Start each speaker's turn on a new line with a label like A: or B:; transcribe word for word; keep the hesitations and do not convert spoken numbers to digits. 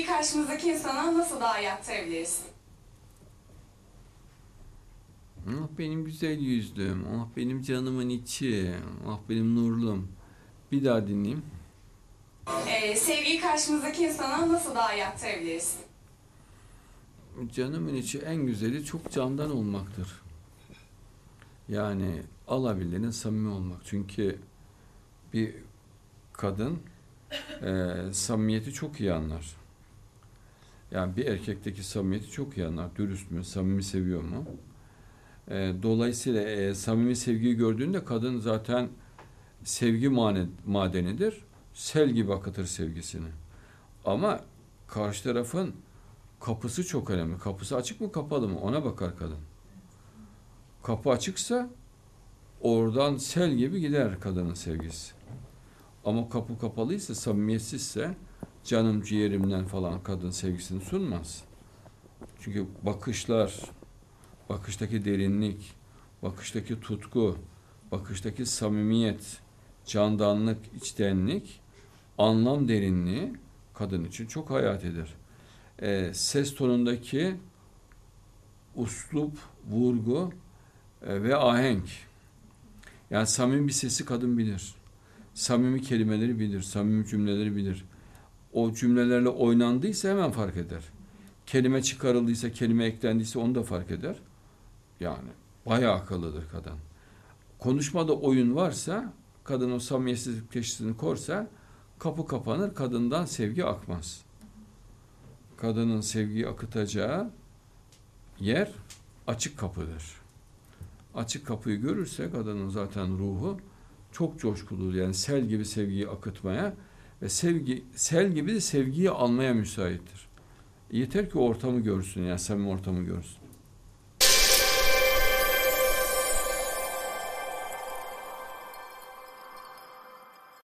A: karşımızdaki insana nasıl daha iyi aktarabiliriz?
B: Ah benim güzel yüzlüm, ah benim canımın içi, ah benim nurlum. Bir daha dinleyeyim.
A: Ee, sevgiyi karşımızdaki insana nasıl daha iyi aktarabiliriz?
B: Canımın içi en güzeli çok candan olmaktır. Yani alabildiğine samimi olmak. Çünkü bir kadın e, samimiyeti çok iyi anlar. Yani bir erkekteki samimiyeti çok iyi anlar. Dürüst mü, samimi seviyor mu? E, dolayısıyla e, samimi sevgiyi gördüğünde kadın zaten sevgi mane- madenidir. Sel gibi akıtır sevgisini. Ama karşı tarafın kapısı çok önemli. Kapısı açık mı kapalı mı ona bakar kadın. Kapı açıksa oradan sel gibi gider kadının sevgisi. Ama kapı kapalıysa, samimiyetsizse canım ciğerimden falan kadın sevgisini sunmaz. Çünkü bakışlar, bakıştaki derinlik, bakıştaki tutku, bakıştaki samimiyet, candanlık, içtenlik, anlam derinliği kadın için çok hayatidir. E, ses tonundaki uslup, vurgu e, ve ahenk. Yani samimi bir sesi kadın bilir. Samimi kelimeleri bilir, samimi cümleleri bilir. O cümlelerle oynandıysa hemen fark eder. Kelime çıkarıldıysa, kelime eklendiyse onu da fark eder. Yani bayağı akıllıdır kadın. Konuşmada oyun varsa, kadın o samimiyetsizlik teşhisini korsa, kapı kapanır, kadından sevgi akmaz. Kadının sevgiyi akıtacağı yer açık kapıdır. Açık kapıyı görürse kadının zaten ruhu çok coşkuludur. Yani sel gibi sevgiyi akıtmaya ve sevgi sel gibi de sevgiyi almaya müsaittir. Yeter ki ortamı görsün, yani samimi ortamı görsün.